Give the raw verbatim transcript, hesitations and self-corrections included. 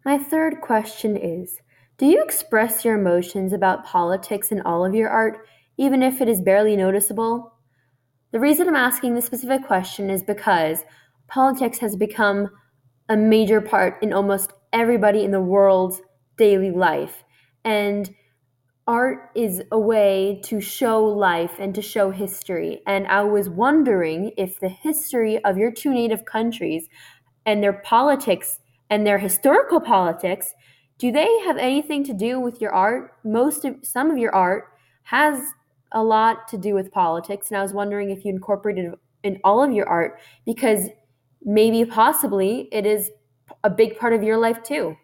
My third question is: do you express your emotions about politics in all of your art, even if it is barely noticeable? The reason I'm asking this specific question is because politics has become a major part in almost everybody in the world's daily life. And art is a way to show life and to show history. And I was wondering if the history of your two native countries and their politics and their historical politics, do they have anything to do with your art? Most of some of your art has a lot to do with politics, and I was wondering if you incorporated it in all of your art because maybe possibly it is a big part of your life too.